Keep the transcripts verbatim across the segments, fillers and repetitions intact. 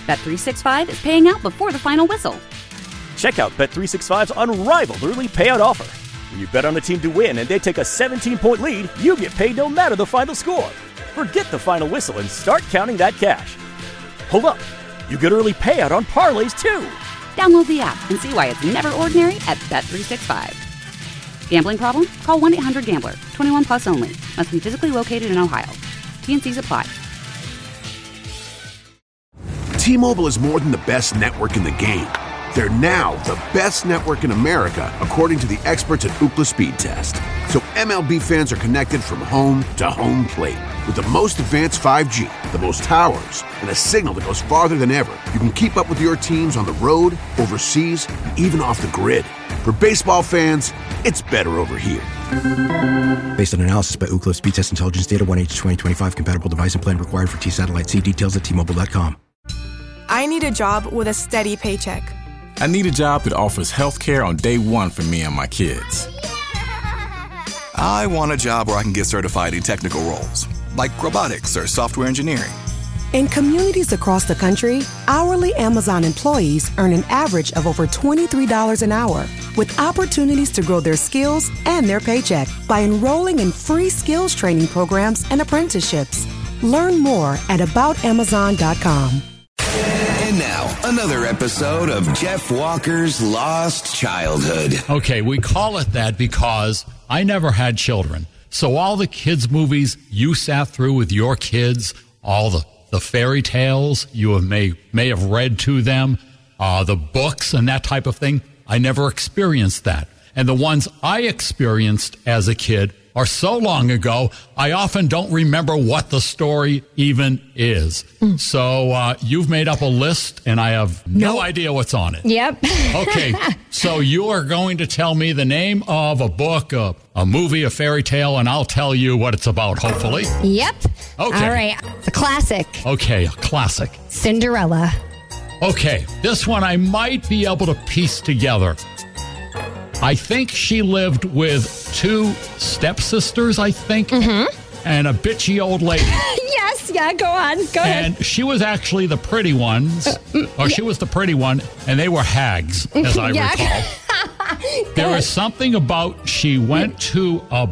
Bet three sixty-five is paying out before the final whistle. Check out Bet three sixty-five's unrivaled early payout offer. When you bet on a team to win and they take a seventeen-point lead, you get paid no matter the final score. Forget the final whistle and start counting that cash. Hold up. You get early payout on parlays, too. Download the app and see why it's never ordinary at Bet three sixty-five. Gambling problem? Call one eight hundred gambler. twenty-one plus only. Must be physically located in Ohio. T and C's apply. T-Mobile is more than the best network in the game. They're now the best network in America, according to the experts at Ookla Speed Test. So M L B fans are connected from home to home plate. With the most advanced five G, the most towers, and a signal that goes farther than ever, you can keep up with your teams on the road, overseas, and even off the grid. For baseball fans, it's better over here. Based on analysis by Ookla Speed Test Intelligence Data, one H twenty twenty-five compatible device and plan required for T-Satellite. See details at T Mobile dot com. I need a job with a steady paycheck. I need a job that offers health care on day one for me and my kids. I want a job where I can get certified in technical roles, like robotics or software engineering. In communities across the country, hourly Amazon employees earn an average of over twenty-three dollars an hour, with opportunities to grow their skills and their paycheck by enrolling in free skills training programs and apprenticeships. Learn more at about amazon dot com. And now, another episode of Jeff Walker's Lost Childhood. Okay, we call it that because I never had children. So all the kids' movies you sat through with your kids, all the, the fairy tales you have may, may have read to them, uh, the books and that type of thing, I never experienced that. And the ones I experienced as a kid are so long ago, I often don't remember what the story even is. Mm. So uh, you've made up a list, and I have no nope. idea what's on it. Yep. Okay, so you are going to tell me the name of a book, a, a movie, a fairy tale, and I'll tell you what it's about, hopefully. Yep. Okay. All right. It's a classic. Okay, a classic. Cinderella. Okay, this one I might be able to piece together. I think she lived with two stepsisters, I think, mm-hmm. and a bitchy old lady. Yes, yeah, go on, go ahead. And she was actually the pretty ones, uh, or she was the pretty one, and they were hags, as I yeah. recall. There was something about she went to a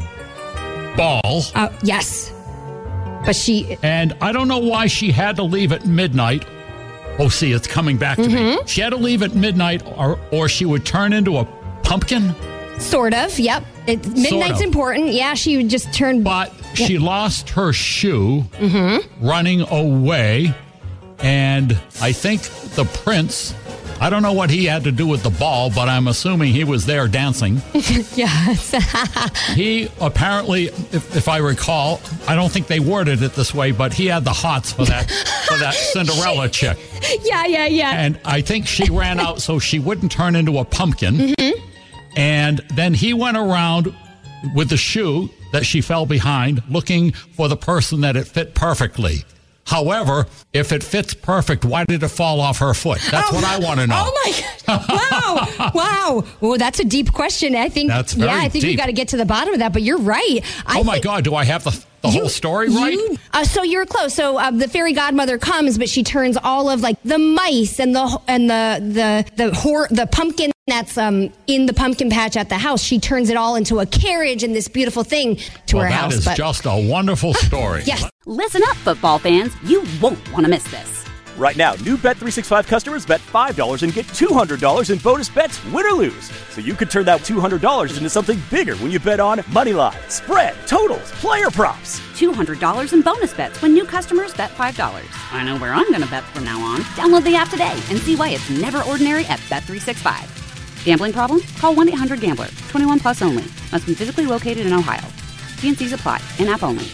ball. Uh, yes, but she... And I don't know why she had to leave at midnight. Oh, see, it's coming back to mm-hmm. me. She had to leave at midnight, or, or she would turn into a pumpkin? Sort of, yep. It, midnight's sort of. important. Yeah, she just turned... But yep. she lost her shoe mm-hmm. running away, and I think the prince... I don't know what he had to do with the ball, but I'm assuming he was there dancing. Yes. He apparently, if, if I recall, I don't think they worded it this way, but he had the hots for that for that Cinderella chick. Yeah, yeah, yeah. And I think she ran out so she wouldn't turn into a pumpkin. Mm-hmm. And then he went around with the shoe that she fell behind, looking for the person that it fit perfectly. However, if it fits perfect, why did it fall off her foot? That's oh, what I want to know. Oh my God! Wow, wow. Well, that's a deep question. I think. That's very yeah, I think deep. we got to get to the bottom of that. But you're right. I oh my think, God! Do I have the the you, whole story right? You, uh, so you're close. So uh, the fairy godmother comes, but she turns all of like the mice and the and the the the hor- the pumpkin that's um in the pumpkin patch at the house. She turns it all into a carriage and this beautiful thing to well, her that house. That is but, just a wonderful story. Yes. Listen up, football fans. You won't want to miss this. Right now, new Bet three sixty-five customers bet five dollars and get two hundred dollars in bonus bets, win or lose. So you could turn that two hundred dollars into something bigger when you bet on money line, spread, totals, player props. two hundred dollars in bonus bets when new customers bet five dollars. I know where I'm going to bet from now on. Download the app today and see why it's never ordinary at Bet three sixty-five. Gambling problem? Call one eight hundred gambler. twenty-one plus only. Must be physically located in Ohio. T and C's apply. In-app only.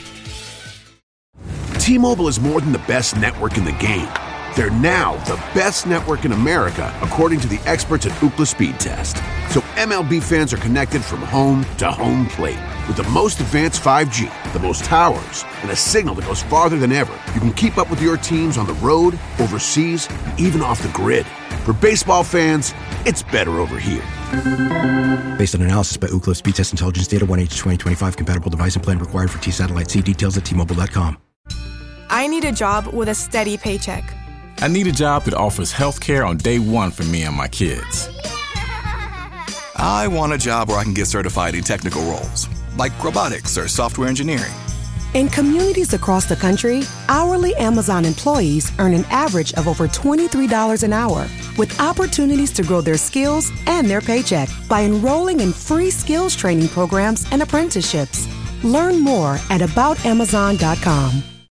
T-Mobile is more than the best network in the game. They're now the best network in America, according to the experts at Ookla Speed Test. So M L B fans are connected from home to home plate. With the most advanced five G, the most towers, and a signal that goes farther than ever, you can keep up with your teams on the road, overseas, and even off the grid. For baseball fans, it's better over here. Based on analysis by Ookla Speed Test Intelligence Data, one H twenty twenty-five compatible device and plan required for T-Satellite. See details at T Mobile dot com. I need a job with a steady paycheck. I need a job that offers health care on day one for me and my kids. I want a job where I can get certified in technical roles, like robotics or software engineering. In communities across the country, hourly Amazon employees earn an average of over twenty-three dollars an hour, with opportunities to grow their skills and their paycheck by enrolling in free skills training programs and apprenticeships. Learn more at about amazon dot com.